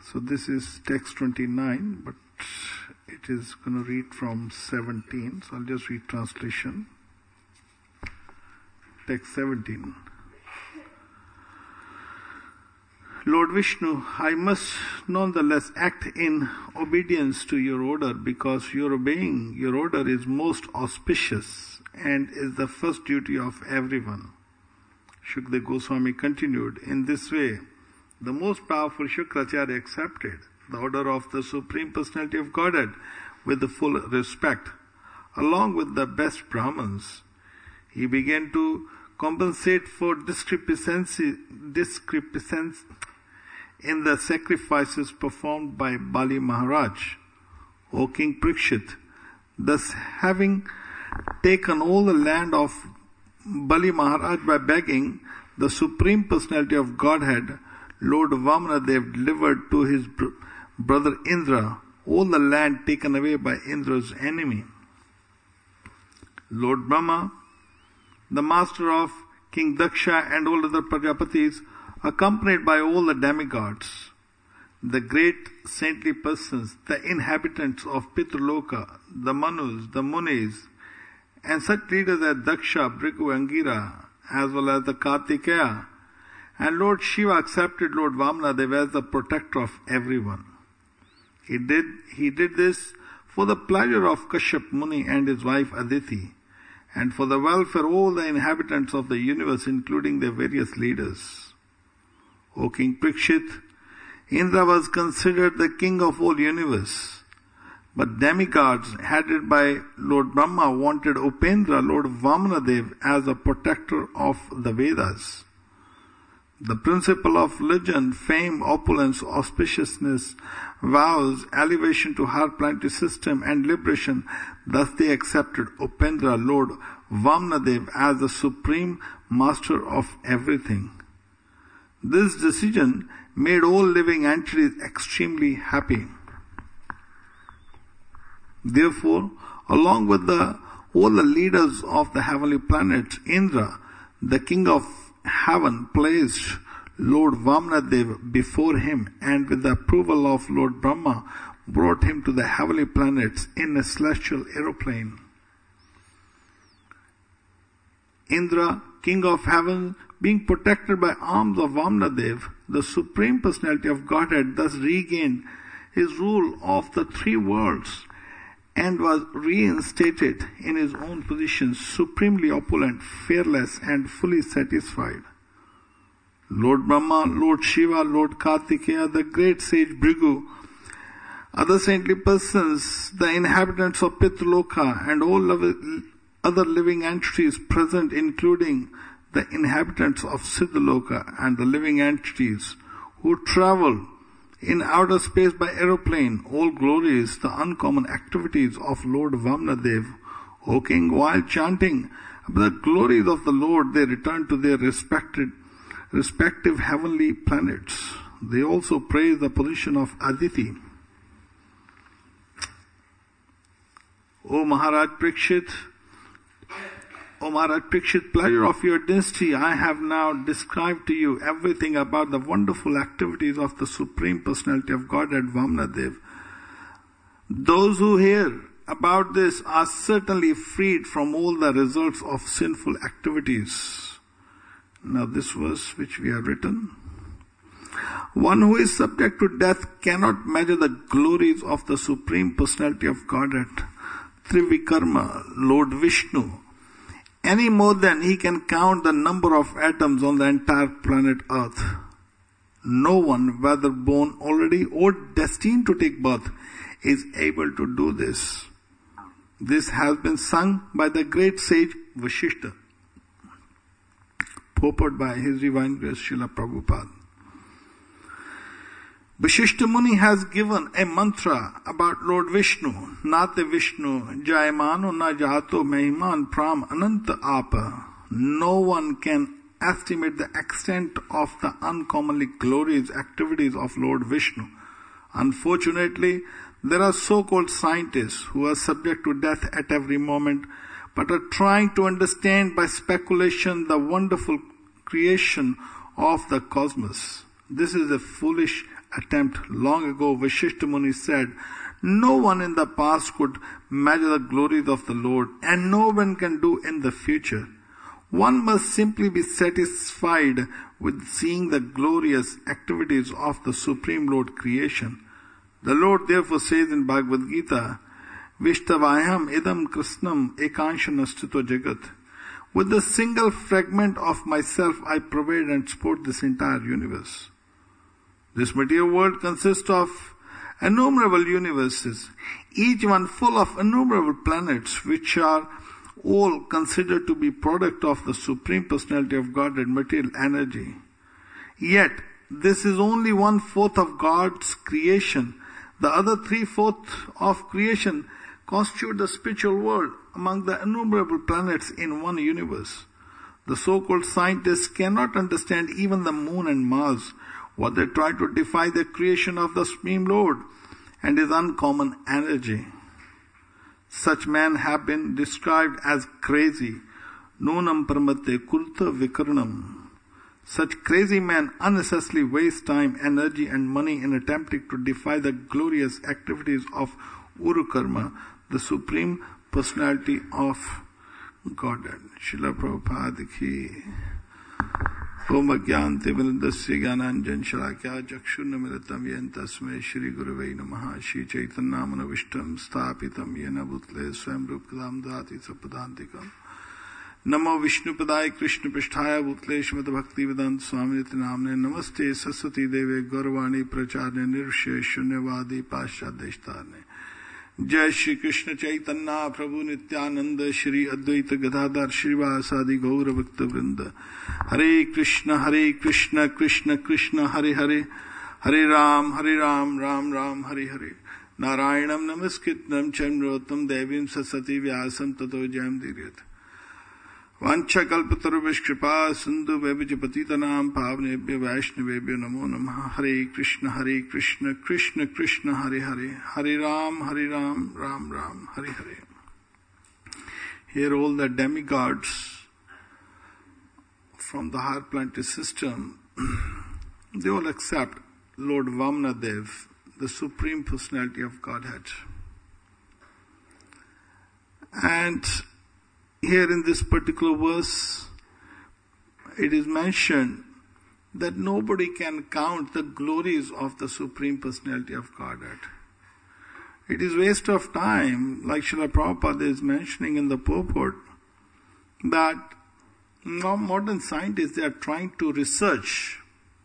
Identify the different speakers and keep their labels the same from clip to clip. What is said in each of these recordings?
Speaker 1: So this is text 29, but it is going to read from 17. So I'll just read translation. Text 17. Lord Vishnu, I must nonetheless act in obedience to your order because your obeying your order is most auspicious and is the first duty of everyone. Shukdev Goswami continued, in this way, the most powerful Shukracharya accepted the order of the Supreme Personality of Godhead with the full respect. Along with the best Brahmins, he began to compensate for discrepancies in the sacrifices performed by Bali Maharaj. O King Parikshit, thus having taken all the land of Bali Maharaj by begging, the Supreme Personality of Godhead, Lord Vamanadev, delivered to his brother Indra all the land taken away by Indra's enemy. Lord Brahma, the master of King Daksha and all other Prajapatis, accompanied by all the demigods, the great saintly persons, the inhabitants of Pitraloka, the Manus, the Munis, and such leaders as Daksha, Bhrigu, Angira, as well as the Kartikeya, and Lord Shiva accepted Lord Vamanadev as the protector of everyone. He did this for the pleasure of Kashyap Muni and his wife Aditi, and for the welfare of all the inhabitants of the universe, including their various leaders. O King Parikshit, Indra was considered the king of all universe, but demigods headed by Lord Brahma wanted Upendra, Lord Vamanadev, as a protector of the Vedas. The principle of religion, fame, opulence, auspiciousness, vows, elevation to higher planetary system and liberation, thus they accepted Upendra, Lord Vamanadev, as the supreme master of everything. This decision made all living entities extremely happy. Therefore, along with all the leaders of the heavenly planets, Indra, the king of heaven, placed Lord Vamanadev before him, and with the approval of Lord Brahma, brought him to the heavenly planets in a celestial aeroplane. Indra, king of heaven, being protected by arms of Vamanadev, the Supreme Personality of Godhead thus regained his rule of the three worlds and was reinstated in his own position, supremely opulent, fearless, and fully satisfied. Lord Brahma, Lord Shiva, Lord Kartikeya, the great sage Bhrigu, other saintly persons, the inhabitants of Pitraloka, and all other living entities present, including the inhabitants of Siddhaloka and the living entities who travel in outer space by aeroplane, all glories, the uncommon activities of Lord Vamanadev. O King, while chanting the glories of the Lord, they return to their respective heavenly planets. They also praise the position of Aditi. O Maharaj Parikshit, pleasure of your dynasty, I have now described to you everything about the wonderful activities of the Supreme Personality of Godhead, Vamanadev. Those who hear about this are certainly freed from all the results of sinful activities. Now this verse which we have written. One who is subject to death cannot measure the glories of the Supreme Personality of Godhead, Trivikarma, Lord Vishnu, any more than he can count the number of atoms on the entire planet Earth. No one, whether born already or destined to take birth, is able to do this. This has been sung by the great sage Vasishtha, purported by His Divine Grace Srila Prabhupada. Vasishtha Muni has given a mantra about Lord Vishnu, Nate Vishnu, Jayamano na jato Mehiman Pram Ananta Apa. No one can estimate the extent of the uncommonly glorious activities of Lord Vishnu. Unfortunately, there are so-called scientists who are subject to death at every moment, but are trying to understand by speculation the wonderful creation of the cosmos. This is a foolish attempt. Long ago, Vashishta Muni said, no one in the past could measure the glories of the Lord, and no one can do in the future. One must simply be satisfied with seeing the glorious activities of the Supreme Lord creation. The Lord therefore says in Bhagavad Gita, Vishtavayam idam krishnam ekanshanastito jagat. With a single fragment of myself, I pervade and support this entire universe. This material world consists of innumerable universes, each one full of innumerable planets, which are all considered to be product of the Supreme Personality of Godhead material energy. Yet, this is only 1/4 of God's creation. The other 3/4 of creation constitute the spiritual world among the innumerable planets in one universe. The so-called scientists cannot understand even the moon and Mars, what they try to defy the creation of the Supreme Lord and His uncommon energy. Such men have been described as crazy. Nunam parmate kulta vikarnam. Such crazy men unnecessarily waste time, energy and money in attempting to defy the glorious activities of Urukarma, the Supreme Personality of Godhead. Srila Prabhupada ki. Om Agyante Vinadasya Gyananjan Shalakya Chakshurnamiritam Yen Tasmai Shri Guruvai Namaha Shri Chaitanyamana Sthapitam Yena Bhutle Swayam Rupkadam Dati Sapadantikam Namo Vishnupadaya Krishna Pisthaya Bhutle Shrimad Bhakti Vedanta Swami Niti Namne Namaste Saraswati Deve Gauravani Pracharne Nirvishe Shunyavadi Paschadeshtarne Jai Shri Krishna Chaitanya Prabhu Nityananda Shri Advaita Gadadhar Shrivasadi Gaura Bhakta Vrinda Hare Krishna Krishna Krishna Hare Hare Hare Ram Ram Ram Hare Hare Narayanam Namaskritnam Chandrotam Devim Sasati Vyasam Tato Jayam Dhiryat Vancha Kalpatarubhish Kripa Sindhu Vebhijapatitanam Pavnebhya Vaishnavebhya Namo Namaha Hare Krishna Krishna Krishna Hare Hare Hare Ram Ram Hare Hare. Here all the demigods from the higher planetary system, they all accept Lord Vamanadev, the Supreme Personality of Godhead. And here in this particular verse, it is mentioned that nobody can count the glories of the Supreme Personality of Godhead. It is waste of time, like Srila Prabhupada is mentioning in the purport, that now modern scientists, they are trying to research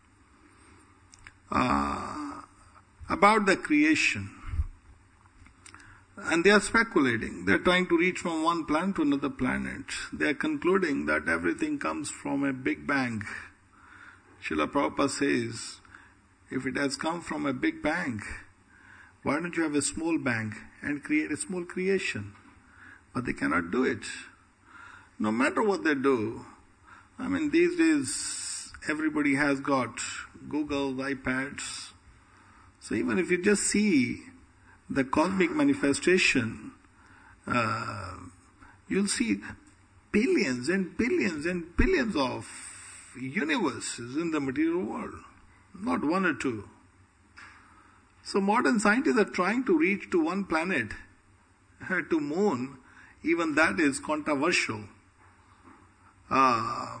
Speaker 1: about the creation. And they are speculating. They are trying to reach from one planet to another planet. They are concluding that everything comes from a big bang. Srila Prabhupada says, if it has come from a big bang, why don't you have a small bang and create a small creation? But they cannot do it. No matter what they do, I mean, these days everybody has got Google, iPads. So even if you just see the cosmic manifestation, you'll see billions and billions and billions of universes in the material world, not one or two. So modern scientists are trying to reach to one planet, to moon. Even that is controversial. That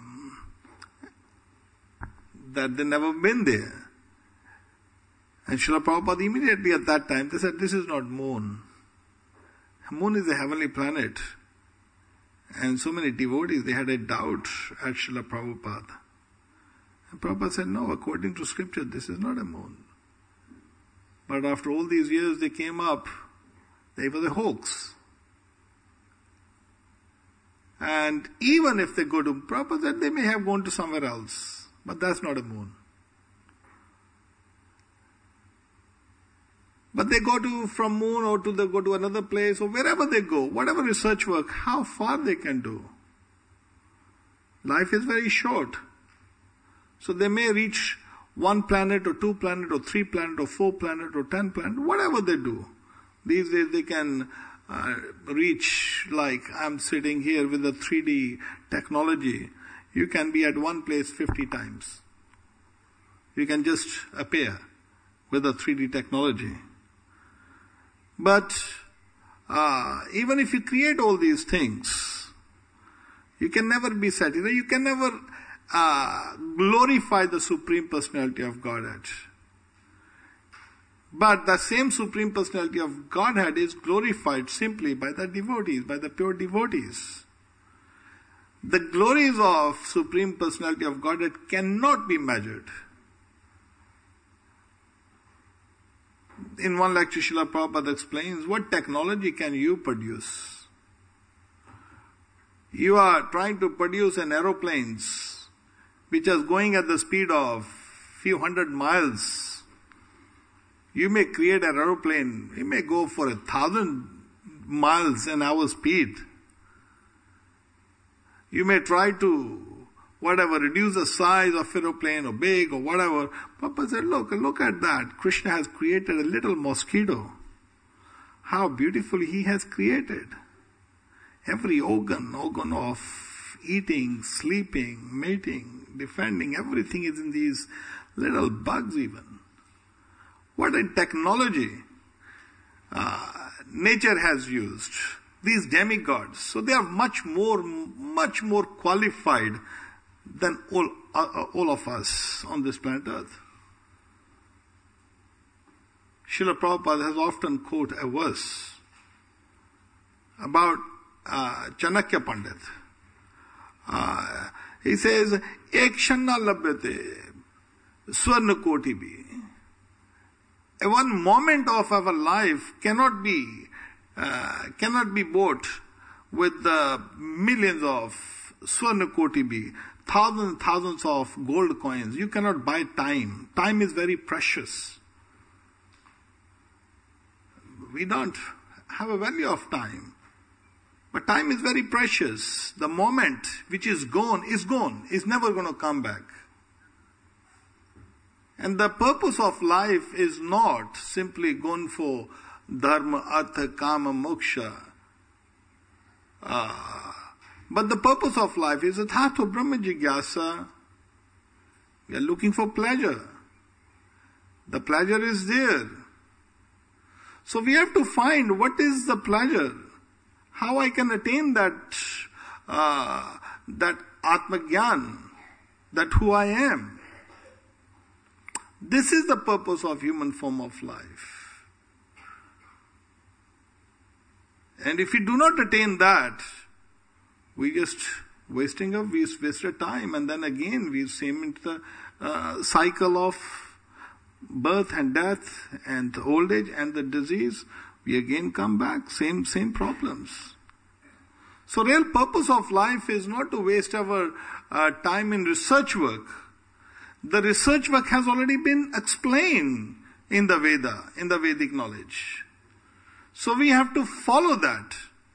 Speaker 1: they've never been there. And Srila Prabhupada immediately at that time, they said, this is not moon. Moon is a heavenly planet. And so many devotees, they had a doubt at Srila Prabhupada. And Prabhupada said, no, according to scripture, this is not a moon. But after all these years, they came up, they were a hoax. And even if they go to Prabhupada, said they may have gone to somewhere else. But that's not a moon. But they go to from moon or go to another place or wherever they go, whatever research work, how far they can do. Life is very short. So they may reach one planet or two planet or three planet or four planet or 10 planet, whatever they do. These days they can reach, like I'm sitting here with the 3D technology. You can be at one place 50 times. You can just appear with a 3D technology. But even if you create all these things, you can never be satisfied. You can never glorify the Supreme Personality of Godhead. But the same Supreme Personality of Godhead is glorified simply by the devotees, by the pure devotees. The glories of Supreme Personality of Godhead cannot be measured. In one lecture, Srila Prabhupada explains, what technology can you produce? You are trying to produce an aeroplane which is going at the speed of few hundred miles. You may create an aeroplane, it may go for 1,000 miles an hour speed. You may try to, reduce the size of aeroplane or big or whatever. Papa said, look at that. Krishna has created a little mosquito. How beautifully he has created. Every organ of eating, sleeping, mating, defending, everything is in these little bugs even. What a technology nature has used. These demigods. So they are much more qualified than all of us on this planet Earth. Srila Prabhupada has often quoted a verse about Chanakya Pandit. He says, "Ek kshanna labhyate swarna koti bhi." One moment of our life cannot be bought with the millions of swarna koti bhi, thousands of gold coins. You cannot buy time. Time is very precious. We don't have a value of time. But time is very precious. The moment which is gone. It's never going to come back. And the purpose of life is not simply going for dharma, artha, kama, moksha. But the purpose of life is Athato Brahma Jigyasa. We are looking for pleasure. The pleasure is there. So we have to find what is the pleasure. How I can attain that Atma Gyan, that who I am. This is the purpose of human form of life. And if we do not attain that, we just wasted time, and then again we seem into the cycle of birth and death and old age and the disease. We again come back, same problems. So real purpose of life is not to waste our time in research work. The research work has already been explained in the Veda, in the Vedic knowledge. So we have to follow that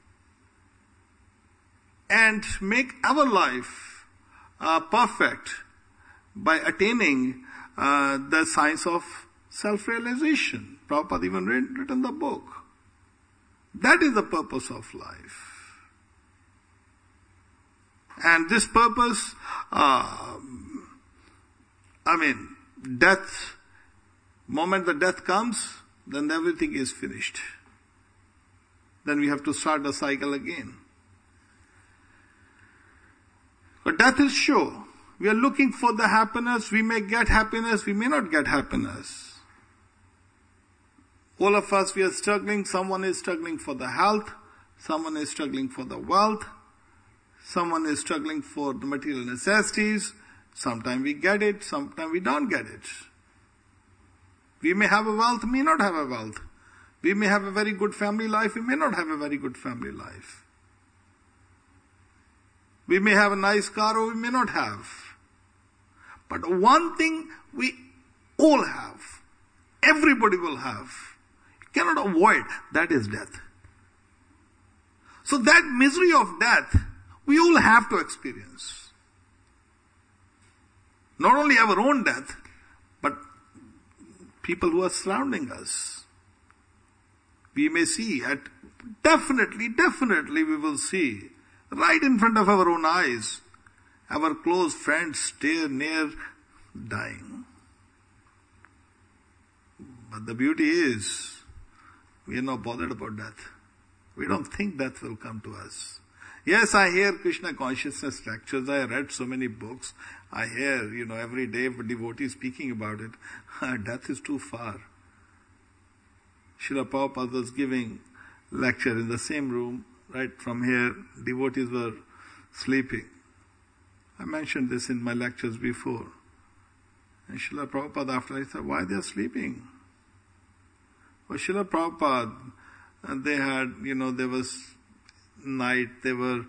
Speaker 1: and make our life perfect by attaining the science of self-realization. Prabhupada even written the book. That is the purpose of life. And this purpose, death, moment the death comes, then everything is finished. Then we have to start the cycle again. But death is sure. We are looking for the happiness. We may get happiness, we may not get happiness. All of us, we are struggling. Someone is struggling for the health. Someone is struggling for the wealth. Someone is struggling for the material necessities. Sometimes we get it, sometimes we don't get it. We may have a wealth, may not have a wealth. We may have a very good family life, we may not have a very good family life. We may have a nice car or we may not have. But one thing we all have, everybody will have, you cannot avoid, that is death. So that misery of death, we all have to experience. Not only our own death, but people who are surrounding us. We may see, definitely we will see, right in front of our own eyes, our close friends near dying. But the beauty is, we are not bothered about death. We don't think death will come to us. Yes, I hear Krishna consciousness lectures. I read so many books. I hear, every day devotees speaking about it. Death is too far. Srila Prabhupada was giving lecture in the same room, right from here. Devotees were sleeping. I mentioned this in my lectures before. And Srila Prabhupada after I said, why they are sleeping? Well, Srila Prabhupada, they had, there was night, they were,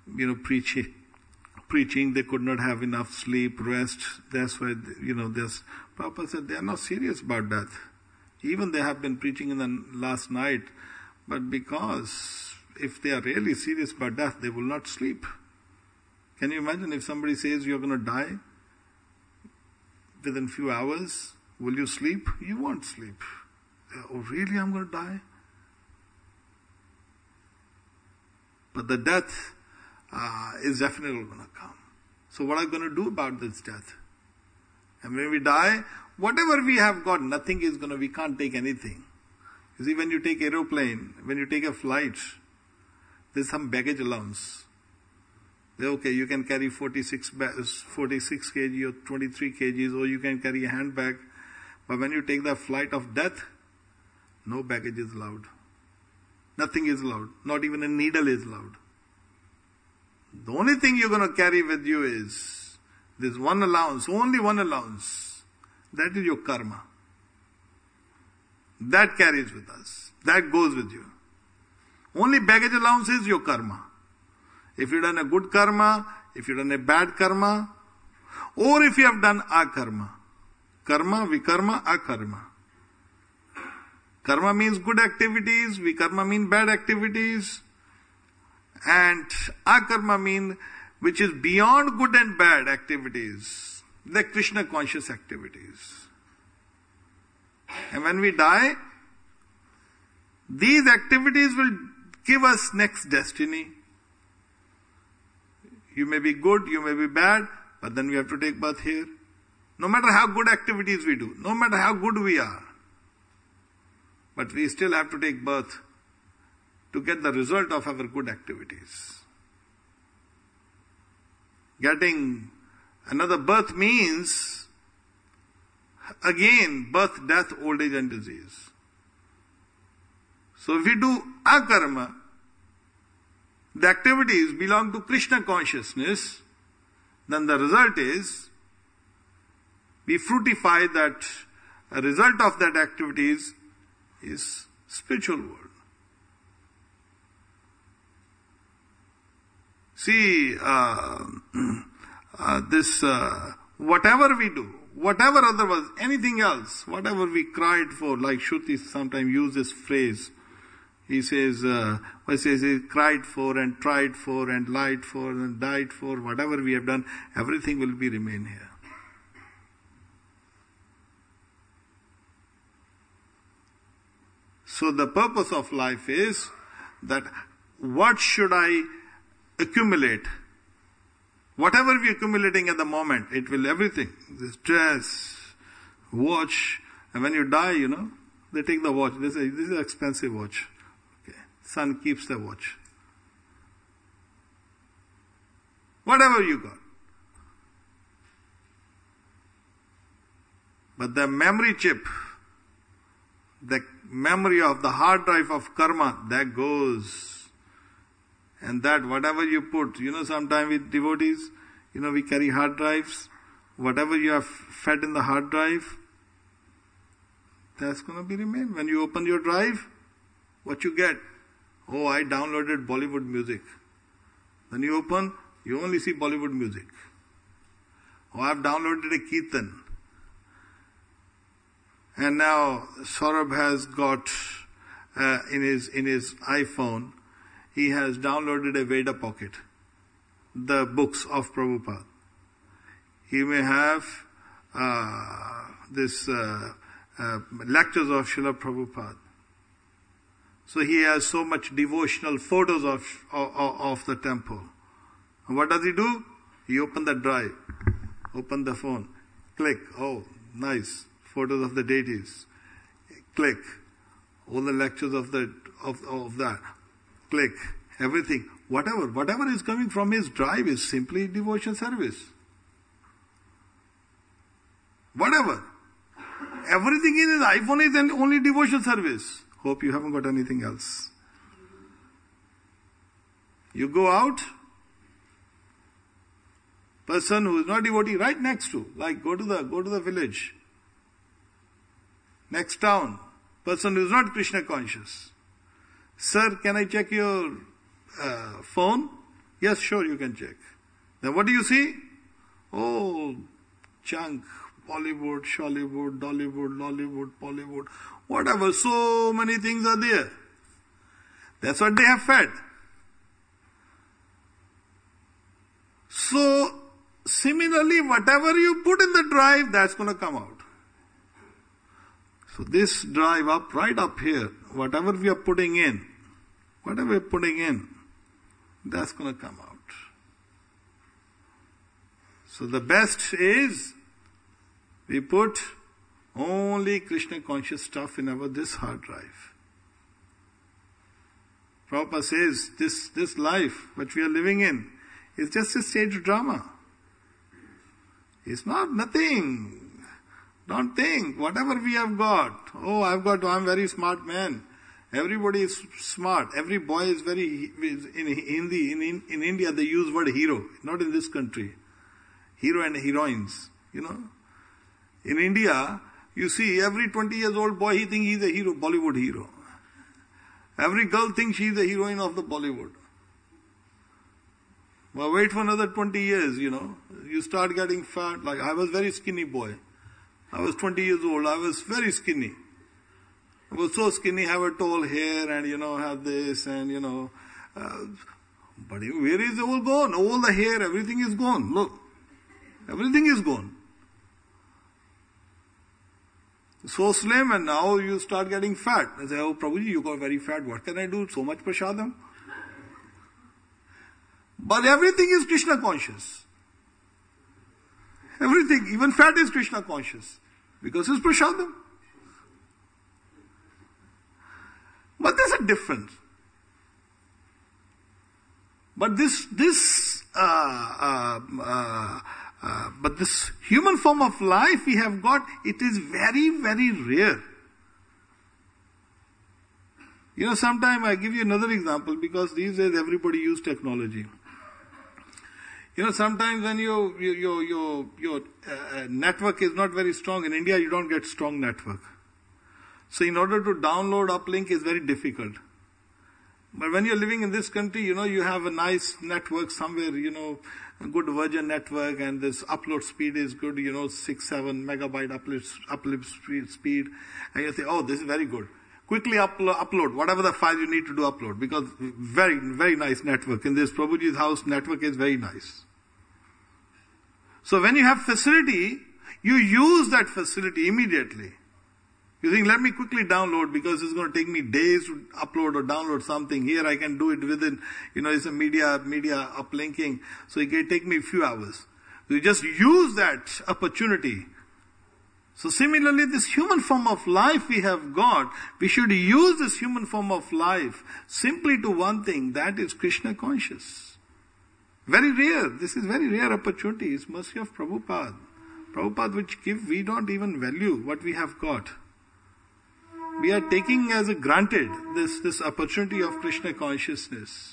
Speaker 1: preaching, they could not have enough sleep, rest. That's why, Prabhupada said they are not serious about death. Even they have been preaching in the last night, but because if they are really serious about death, they will not sleep. Can you imagine if somebody says you're going to die within few hours? Will you sleep? You won't sleep. Oh, really? I'm going to die? But the death is definitely going to come. So what are we going to do about this death? And when we die, whatever we have got, we can't take anything. You see, when you take aeroplane, when you take a flight, there's some baggage allowance. Okay, you can carry 46 kg or 23 kgs, or you can carry a handbag. But when you take the flight of death, no baggage is allowed. Nothing is allowed. Not even a needle is allowed. The only thing you're going to carry with you is this one allowance, only one allowance. That is your karma. That carries with us. That goes with you. Only baggage allowance is your karma. If you've done a good karma, if you've done a bad karma, or if you have done akarma. Karma, vikarma, akarma. Karma means good activities, vikarma means bad activities, and akarma means which is beyond good and bad activities, the Krishna conscious activities. And when we die, these activities will give us next destiny. You may be good, you may be bad, but then we have to take birth here. No matter how good activities we do, no matter how good we are, but we still have to take birth to get the result of our good activities. Getting another birth means, again, birth, death, old age and disease. So if we do akarma, the activities belong to Krishna consciousness, then the result is, we fructify that a result of that activities is spiritual world. See, whatever we do, whatever otherwise, anything else, whatever we cried for, like Shruti sometimes uses this phrase, he says, he cried for and tried for and lied for and died for, whatever we have done, everything will be remain here. So the purpose of life is that what should I accumulate? Whatever we are accumulating at the moment, it will everything. This dress, watch, and when you die, they take the watch. They say, this is an expensive watch. Okay. Son keeps the watch. Whatever you got. But the memory chip, the memory of the hard drive of karma, that goes. And that whatever you put, sometimes with devotees, we carry hard drives. Whatever you have fed in the hard drive, that's going to be remain. When you open your drive, what you get? Oh, I downloaded Bollywood music. Then you open, you only see Bollywood music. Oh, I've downloaded a Kirtan. And now Saurabh has got in his iPhone, he has downloaded a Veda Pocket, the books of Prabhupada. He may have lectures of Srila Prabhupada. So he has so much devotional photos of the temple. And what does he do? He open the drive, open the phone, click, oh, nice, photos of the deities. click. All the lectures of that, click. Everything. Whatever is coming from his drive is simply devotion service. Whatever. Everything in his iPhone is only devotion service. Hope you haven't got anything else. You go out, person who is not devotee, right next to, like go to the village, next town, person who is not Krishna conscious. Sir, can I check your phone? Yes, sure, you can check. Then what do you see? Oh, junk, Bollywood, Shollywood, Dollywood, Lollywood, Bollywood, whatever, so many things are there. That's what they have fed. So, similarly, whatever you put in the drive, that's going to come out. So this drive up, right up here, whatever we are putting in, that's going to come out. So the best is, we put only Krishna conscious stuff in this hard drive. Prabhupada says, this life which we are living in is just a stage drama. It's not nothing. Don't think, whatever we have got, I'm very smart man. Everybody is smart. Every boy is in Hindi, in India they use word hero, not in this country. Hero and heroines, In India, you see every 20 years old boy, he thinks he's a hero, Bollywood hero. Every girl thinks she's the heroine of the Bollywood. Well, wait for another 20 years, You start getting fat. Like, I was very skinny boy. I was 20 years old. I was very skinny. I was so skinny, have a tall hair and, have this and, but where is it all gone? All the hair, everything is gone. Look. Everything is gone. So slim and now you start getting fat. I say, oh Prabhuji, you got very fat. What can I do? So much prasadam. But everything is Krishna conscious. Everything, even fat is Krishna conscious. Because it's prasadam. But there's a difference. But this human form of life we have got, it is very, very rare. Sometime I give you another example because these days everybody use technology. Sometimes when your network is not very strong, in India you don't get strong network. So in order to download uplink is very difficult. But when you're living in this country, you have a nice network somewhere, a good Virgin network and this upload speed is good, 6-7 megabyte upload speed. And you say, oh, this is very good. Quickly upload whatever the file you need to do upload because very, very nice network. In this Prabhuji's house, network is very nice. So when you have facility, you use that facility immediately. You think, let me quickly download because it's going to take me days to upload or download something. Here I can do it within, it's a media uplinking. So it can take me a few hours. You just use that opportunity. So similarly, this human form of life we have got, we should use this human form of life simply to one thing, that is Krishna conscious. Very rare. This is very rare opportunity. It's mercy of Prabhupada. Prabhupada which we don't even value what we have got. We are taking as a granted this opportunity of Krishna consciousness.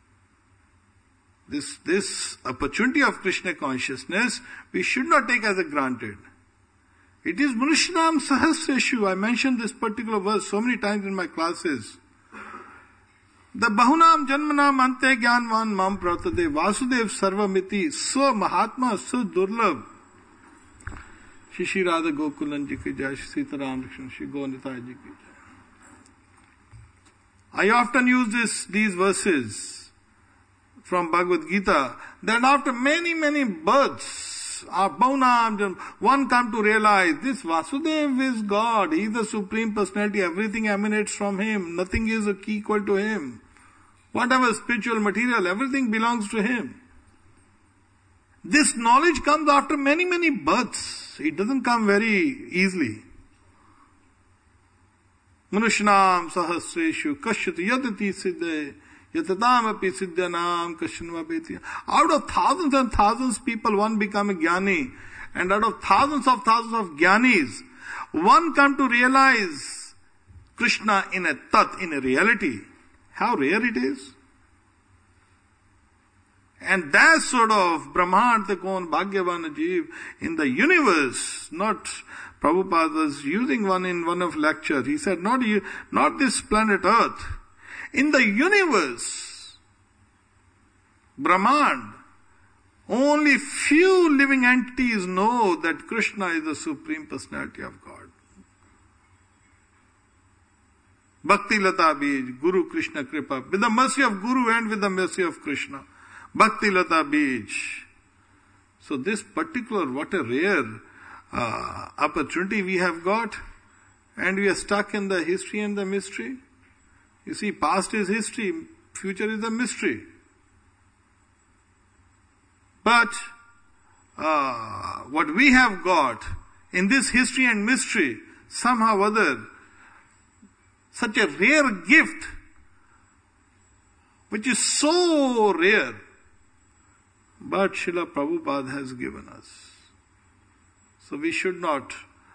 Speaker 1: This opportunity of Krishna consciousness, we should not take as a granted. It is Manushanam Sahasreshu. I mentioned this particular verse so many times in my classes. The Bahunam Janmanam Ante Gyanvan Mam Pratade Vasudev Sarvamiti So Mahatma So Durlabh. Shri Radha Gokulan Ji ki jai, Shri Sita Ram Lakshman, Shri Gaunitai Ji ki jai. I often use these verses from Bhagavad Gita that after many, many births, one come to realize this Vasudev is God. He is the Supreme Personality. Everything emanates from Him. Nothing is equal to Him. Whatever spiritual material, everything belongs to Him. This knowledge comes after many, many births. It doesn't come very easily. Manushnam sahasreshu kashyat yadati siddhe yatatam api siddhanam kashanvapeti. Out of thousands and thousands people, one become a jnani. And out of thousands of jnanis, one come to realize Krishna in a reality. How rare it is. And that sort of Brahmant Kon Bhagyavan Jeev in the universe, not Prabhupada was using one in one of lecture. He said, not this planet Earth. In the universe, Brahman, only few living entities know that Krishna is the Supreme Personality of God. Bhakti Lata Bij, Guru Krishna Kripa, with the mercy of Guru and with the mercy of Krishna. Bhakti Lata Bij. So this particular, what a rare opportunity we have got, and we are stuck in the history and the mystery. You see, past is history, future is a mystery. But what we have got in this history and mystery, somehow or other, such a rare gift, which is so rare, but Srila Prabhupada has given us. So we should not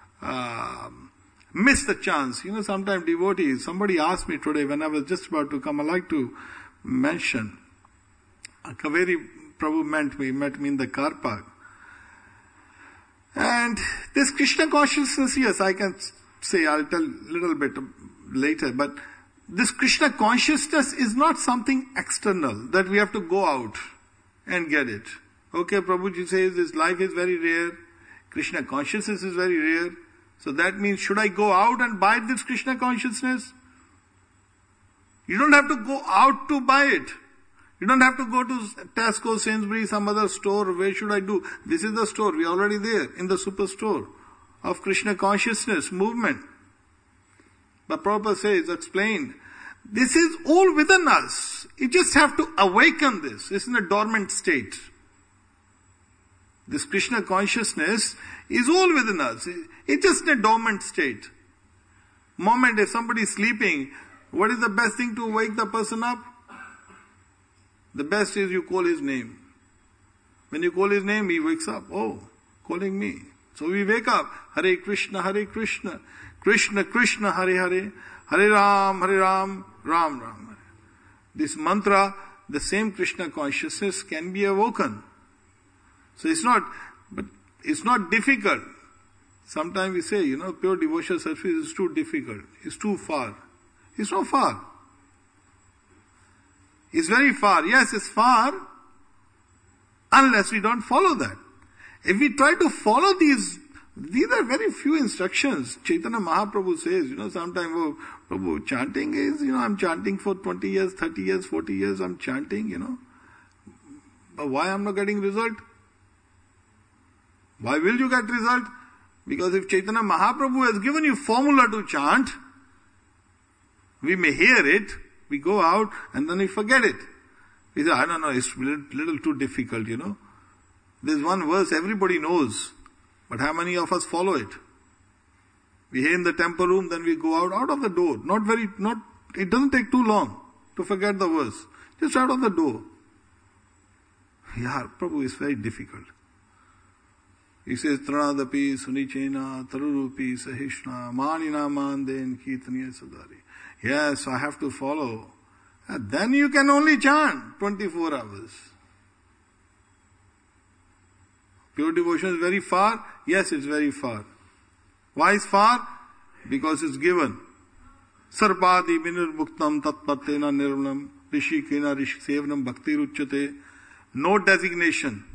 Speaker 1: miss the chance. You know, sometimes devotees, somebody asked me today when I was just about to come, I like to mention, Kaveri Prabhu met me in the car park. And this Krishna consciousness, yes, I can say, I'll tell a little bit later, but this Krishna consciousness is not something external that we have to go out and get it. Okay, Prabhuji says this life is very rare, Krishna consciousness is very rare, so that means should I go out and buy this Krishna consciousness? You don't have to go out to buy it. You don't have to go to Tesco, Sainsbury, some other store. Where should I do? This is the store. We are already there in the superstore of Krishna consciousness movement. But Prabhupada says, explained, this is all within us. You just have to awaken this. It's in a dormant state. This Krishna consciousness is all within us. It's just in a dormant state. Moment if somebody is sleeping, what is the best thing to wake the person up? The best is you call his name. When you call his name, he wakes up. Oh, calling me. So we wake up. Hare Krishna, Krishna Krishna, Hare Hare, Hare Ram, Ram Ram. This mantra, the same Krishna consciousness can be awoken. So it's not difficult. Sometimes we say, pure devotional service is too difficult. It's too far. It's not far. It's very far. Yes, it's far unless we don't follow that. If we try to follow these are very few instructions. Chaitanya Mahaprabhu says, sometimes, Prabhu, chanting is, I'm chanting for 20 years, 30 years, 40 years, I'm chanting, But why I'm not getting result? Why will you get result? Because if Chaitanya Mahaprabhu has given you formula to chant, we may hear it, we go out and then we forget it. We say, I don't know, it's a little too difficult, There's one verse everybody knows, but how many of us follow it? We hear in the temple room, then we go out of the door. It doesn't take too long to forget the verse. Just out of the door. Yeah, Prabhu, it's very difficult. He says, Tranadapi, Sunichena, Tarurupi, Sahishna, Manina Manden, Kirtaniya Sadari. Yes, I have to follow. And then you can only chant 24 hours. Pure devotion is very far? Yes, it's very far. Why is far? Because it's given. Sarpadi vinirmuktam tatpatena nirvanam rishikena rishiksevanam bhakti ruchyate. No designation.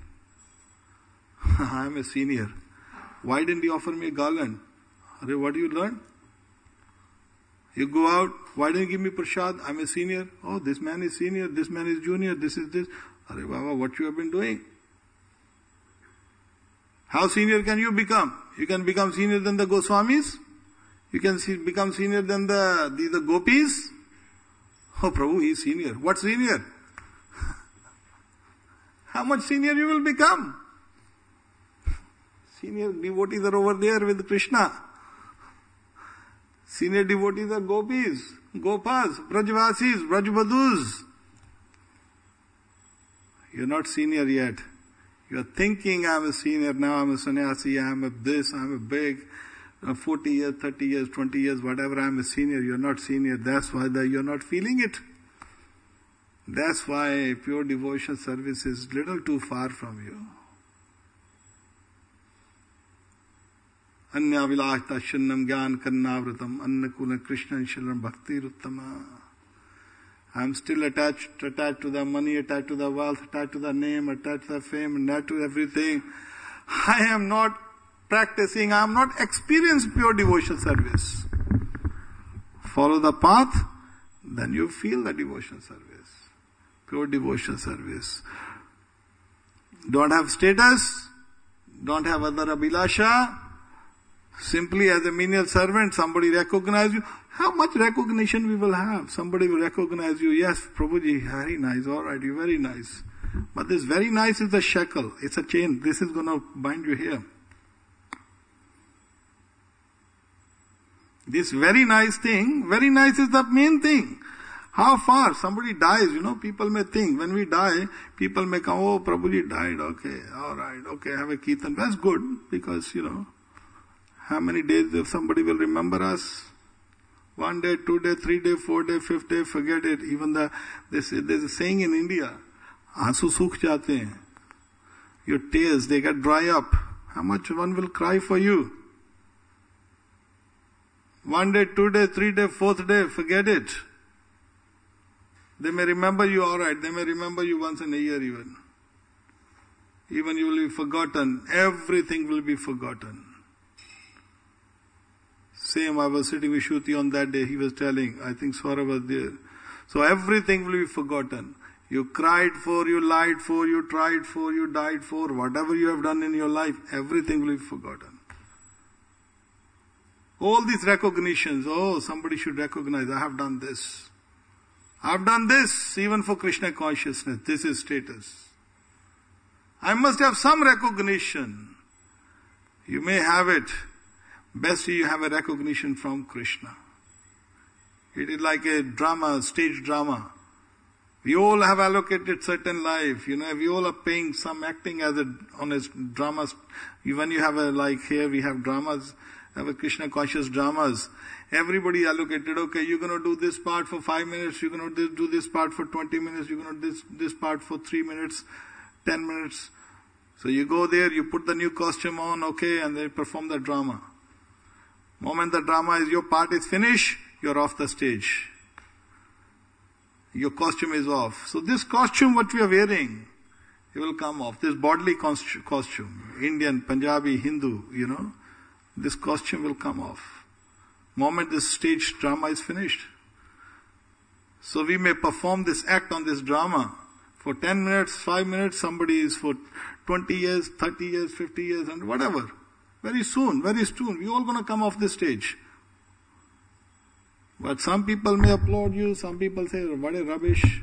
Speaker 1: I am a senior. Why didn't you offer me a garland? What do you learn? You go out, why don't you give me prasad? I'm a senior. Oh, this man is senior, this man is junior, this is this. Hare Baba, what you have been doing? How senior can you become? You can become senior than the Goswamis? You can become senior than the gopis? Oh, Prabhu, he is senior. What senior? How much senior you will become? Senior devotees are over there with Krishna. Senior devotees are gopis, gopas, brajvasis, brajvadus. You're not senior yet. You're thinking, I'm a senior, now I'm a sannyasi, I'm a this, I'm a big, 40 years, 30 years, 20 years, whatever, I'm a senior. You're not senior. That's why you're not feeling it. That's why pure devotion service is little too far from you. Anya vilashta shannam gyan karnavratam annakula krishna shalam bhakti ruttama. I'm still attached to the money, attached to the wealth, attached to the name, attached to the fame, and attached to everything. I am not practicing, I am not experiencing pure devotion service. Follow the path, then you feel the devotion service. Pure devotion service. Don't have status, don't have other abhilasha. Simply as a menial servant, somebody recognize you. How much recognition we will have? Somebody will recognize you. Yes, Prabhuji, very nice. All right, you're very nice. But this very nice is a shackle. It's a chain. This is going to bind you here. This very nice thing, very nice is the main thing. How far? Somebody dies, people may think, when we die, people may come, oh, Prabhuji died, okay, alright, okay, have a kirtan. That's good, because, how many days if somebody will remember us? 1 day, 2 day, 3 day, 4 day, 5th day, forget it. Even there's a saying in India, aansu sukh jate hain. Your tears, they get dry up. How much one will cry for you? 1 day, 2 day, 3 day, 4th day, forget it. They may remember you alright, they may remember you once in a year even. Even you will be forgotten, everything will be forgotten. Same, I was sitting with Shruti on that day, he was telling, I think Swara was there. So everything will be forgotten. You cried for, you lied for, you tried for, you died for, whatever you have done in your life, everything will be forgotten. All these recognitions, oh, somebody should recognize, I have done this. I have done this, even for Krishna consciousness. This is status. I must have some recognition. You may have it. Best you have a recognition from Krishna. It is like a drama, stage drama. We all have allocated certain life. We all are paying some acting on a drama. When you have here we have dramas, have a Krishna conscious dramas. Everybody allocated, okay, you're going to do this part for 5 minutes, you're going to do this part for 20 minutes, you're going to do this part for 3 minutes, 10 minutes. So you go there, you put the new costume on, okay, and they perform the drama. Moment the drama is, your part is finished, you're off the stage. Your costume is off. So this costume what we are wearing, it will come off. This bodily costume, Indian, Punjabi, Hindu, this costume will come off. Moment this stage drama is finished. So we may perform this act on this drama for 10 minutes, 5 minutes, somebody is for 20 years, 30 years, 50 years, and whatever. Very soon, we all going to come off this stage. But some people may applaud you, some people say, what a rubbish.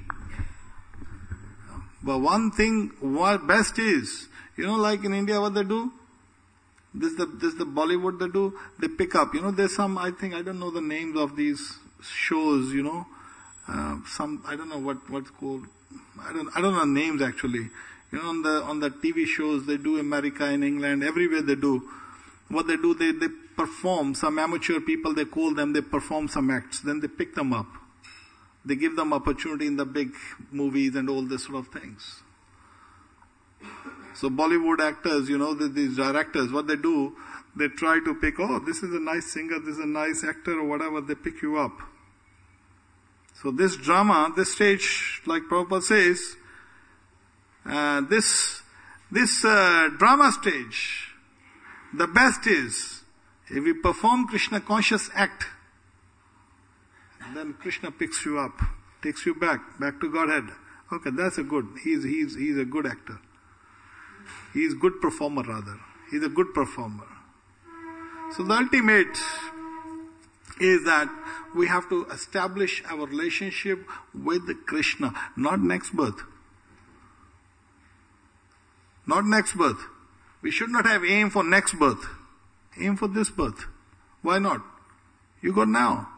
Speaker 1: But one thing, what best is, like in India what they do? This is the Bollywood they do. They pick up. There's some, I don't know the names of these shows, some, I don't know what's called. I don't know names actually. On the TV shows, they do America and England, everywhere they do. What they do, they perform, some amateur people, they call them, they perform some acts. Then they pick them up. They give them opportunity in the big movies and all this sort of things. So Bollywood actors, these directors, what they do, they try to pick, oh, this is a nice singer, this is a nice actor or whatever, they pick you up. So this drama, this stage, like Prabhupada says, this drama stage, the best is, if we perform Krishna conscious act, then Krishna picks you up, takes you back to Godhead. Okay, that's a good, he's a good actor. He's a good performer rather. He's a good performer. So the ultimate is that we have to establish our relationship with Krishna, not next birth. Not next birth. We should not have aim for next birth. Aim for this birth. Why not? You got now.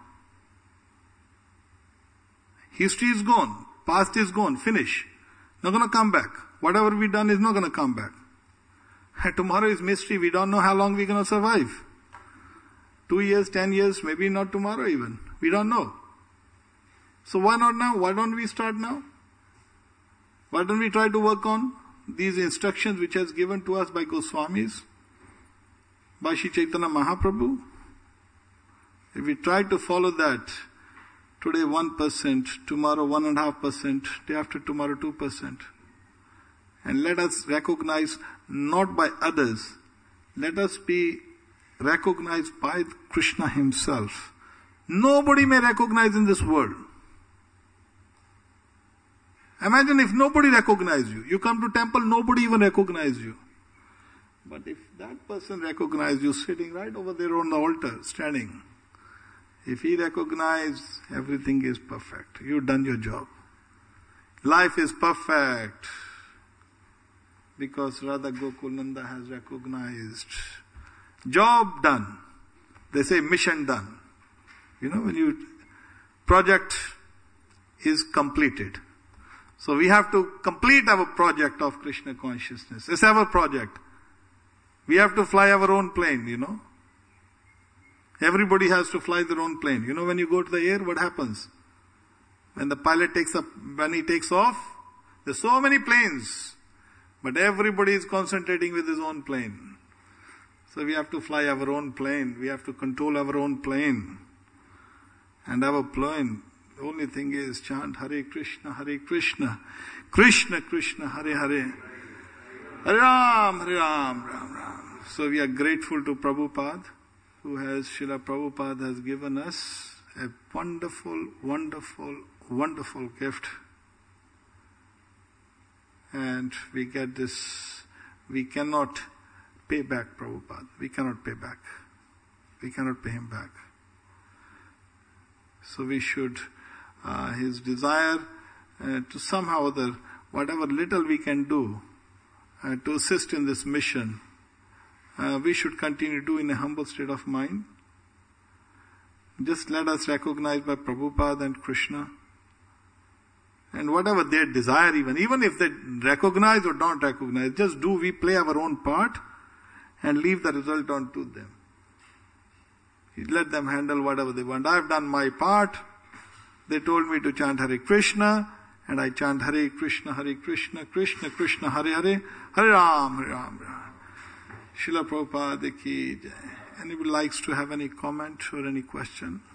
Speaker 1: History is gone. Past is gone. Finish. Not going to come back. Whatever we done is not going to come back. And tomorrow is mystery. We don't know how long we're going to survive. 2 years, 10 years, maybe not tomorrow even. We don't know. So why not now? Why don't we start now? Why don't we try to work on these instructions which has given to us by Goswamis, by Shri Chaitanya Mahaprabhu? If we try to follow that, today 1%, tomorrow 1.5%, day after tomorrow 2%. And let us recognize not by others, let us be recognized by Krishna himself. Nobody may recognize in this world. Imagine if nobody recognizes you. You come to temple, nobody even recognizes you. But if that person recognizes you sitting right over there on the altar, standing, if he recognizes, everything is perfect. You've done your job. Life is perfect. Because Radha Gokulnanda has recognized. Job done. They say mission done. When project is completed. So we have to complete our project of Krishna consciousness. It's our project. We have to fly our own plane, Everybody has to fly their own plane. When you go to the air, what happens? When the pilot when he takes off, there's so many planes. But everybody is concentrating with his own plane. So we have to fly our own plane. We have to control our own plane. And our plane, the only thing is chant Hare Krishna, Krishna Krishna, Hare Hare, Hare Ram, Ram Ram. So we are grateful to Prabhupada, Srila Prabhupada has given us a wonderful, wonderful, wonderful gift. And we get this, we cannot pay back Prabhupada. We cannot pay back. We cannot pay him back. So we should, his desire to somehow or other, whatever little we can do to assist in this mission, we should continue to do in a humble state of mind. Just let us recognize by Prabhupada and Krishna. And whatever their desire even if they recognize or don't recognize, just we play our own part and leave the result on to them. Let them handle whatever they want. I've done my part. They told me to chant Hare Krishna, and I chant Hare Krishna, Krishna Krishna, Hare Hare, Hare Ram, Ram. Srila Prabhupada ki jai. Anybody likes to have any comment or any question?